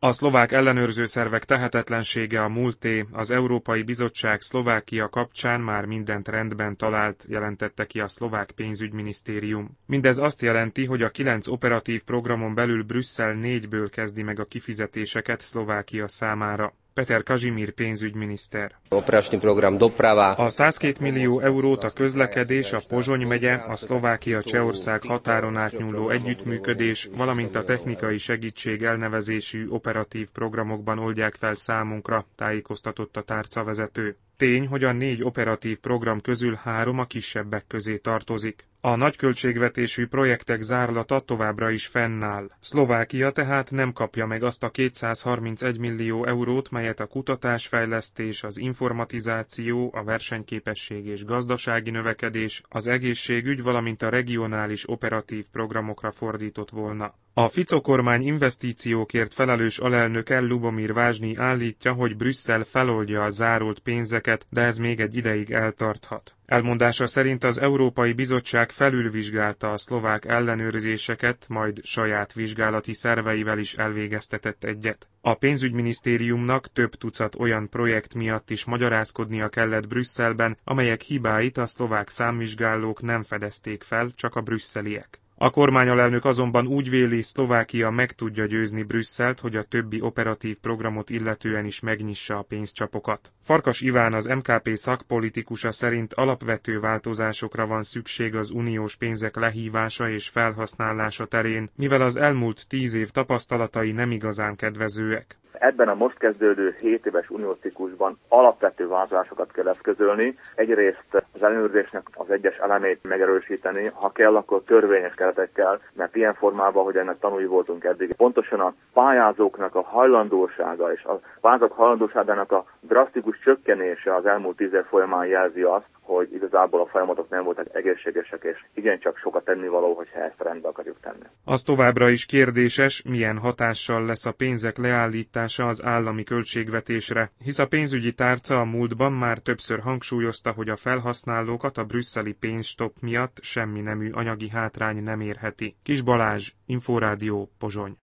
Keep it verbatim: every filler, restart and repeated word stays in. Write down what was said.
A szlovák ellenőrző szervek tehetetlensége a múlté, az Európai Bizottság Szlovákia kapcsán már mindent rendben talált, jelentette ki a szlovák pénzügyminisztérium. Mindez azt jelenti, hogy a kilenc operatív programon belül Brüsszel négyből kezdi meg a kifizetéseket Szlovákia számára. Peter Kazimír pénzügyminiszter. Operačný program doprava. A százkét millió eurót a közlekedés, a Pozsony megye, a Szlovákia-Csehország határon átnyúló együttműködés, valamint a technikai segítség elnevezésű operatív programokban oldják fel számunkra, tájékoztatott a tárcavezető. Tény, hogy a négy operatív program közül három a kisebbek közé tartozik. A nagy költségvetésű projektek zárlata továbbra is fennáll. Szlovákia tehát nem kapja meg azt a kétszázharmincegy millió eurót, melyet a kutatásfejlesztés, az informatizáció, a versenyképesség és gazdasági növekedés, az egészségügy, valamint a regionális operatív programokra fordított volna. A Fico kormány investíciókért felelős alelnöke Lubomír Vázsnyi állítja, hogy Brüsszel feloldja a zárolt pénzeket, de ez még egy ideig eltarthat. Elmondása szerint az Európai Bizottság felülvizsgálta a szlovák ellenőrzéseket, majd saját vizsgálati szerveivel is elvégeztetett egyet. A pénzügyminisztériumnak több tucat olyan projekt miatt is magyarázkodnia kellett Brüsszelben, amelyek hibáit a szlovák számvizsgálók nem fedezték fel, csak a brüsszeliek. A kormányalelnök azonban úgy véli, Szlovákia meg tudja győzni Brüsszelt, hogy a többi operatív programot illetően is megnyissa a pénzcsapokat. Farkas Iván, az em ká pé szakpolitikusa szerint alapvető változásokra van szükség az uniós pénzek lehívása és felhasználása terén, mivel az elmúlt tíz év tapasztalatai nem igazán kedvezőek. Ebben a most kezdődő hét éves uniós ciklusban alapvető változásokat kell eszközölni. Egyrészt az ellenőrzésnek az egyes elemét megerősíteni, ha kell, akkor törvényes keretekkel, mert ilyen formában, hogy ennek tanulni voltunk eddig. Pontosan a pályázóknak a hajlandósága és a pályázók hajlandóságának a drasztikus csökkenése az elmúlt tíz év folyamán jelzi azt, hogy igazából a folyamatok nem voltak egészségesek, és igencsak sokat tennivaló, hogyha ezt rendbe akarjuk tenni. Az továbbra is kérdéses, milyen hatással lesz a pénzek leállítása az állami költségvetésre, hisz a pénzügyi tárca a múltban már többször hangsúlyozta, hogy a felhasználókat a brüsszeli pénzstopp miatt semmi nemű anyagi hátrány nem érheti. Kis Balázs, Inforádió, Pozsony.